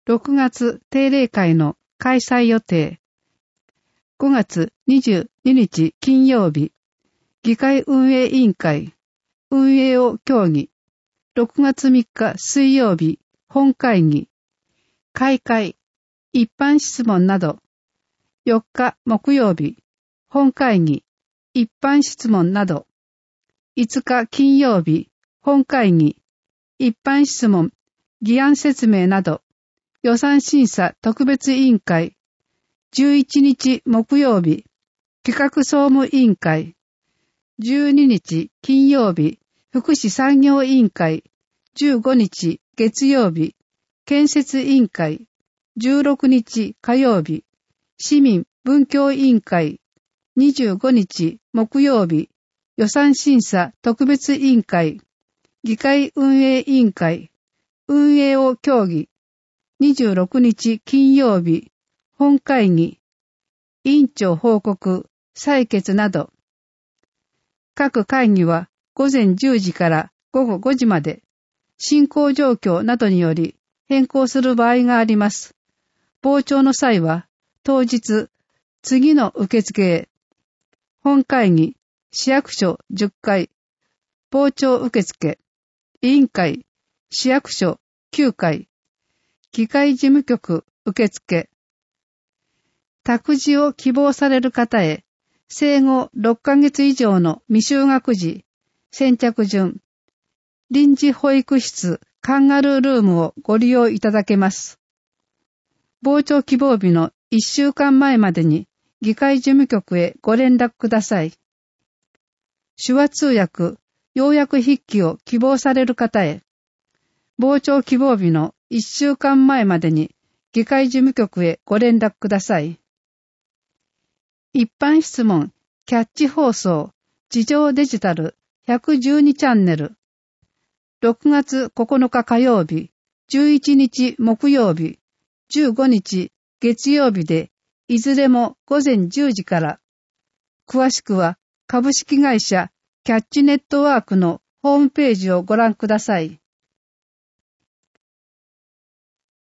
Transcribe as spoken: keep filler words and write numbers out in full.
ろくがつ定例会の開催予定。ごがつにじゅうににち金曜日、議会運営委員会、運営を協議。ろくがつみっか水曜日、本会議。開会、一般質問など。よっか木曜日、本会議、一般質問など。いつか金曜日、本会議、一般質問、議案説明など。予算審査特別委員会、じゅういちにち木曜日、企画総務委員会、じゅうににち金曜日、福祉産業委員会、じゅうごにち月曜日、建設委員会、じゅうろくにち火曜日、市民文教委員会、にじゅうごにち木曜日、予算審査特別委員会、議会運営委員会、運営を協議、にじゅうろくにち金曜日、本会議、委員長報告、採決など。各会議は午前じゅうじから午後ごじまで、進行状況などにより変更する場合があります。傍聴の際は、当日、次の受付へ、本会議、市役所じゅっかい、傍聴受付、委員会、市役所きゅうかい、議会事務局受付。託児を希望される方へ、生後ろっかげつ以上の未就学児、先着順、臨時保育室カンガルールームをご利用いただけます。傍聴希望日のいっしゅうかんまえまでに議会事務局へご連絡ください。手話通訳、要約筆記を希望される方へ、傍聴希望日のいっしゅうかんまえまでに議会事務局へご連絡ください。一般質問、キャッチ放送、地上デジタルひゃくじゅうにチャンネル。ろくがつここのか火曜日、じゅういちにち木曜日、じゅうごにち月曜日で、いずれも午前じゅうじから。詳しくは株式会社キャッチネットワークのホームページをご覧ください。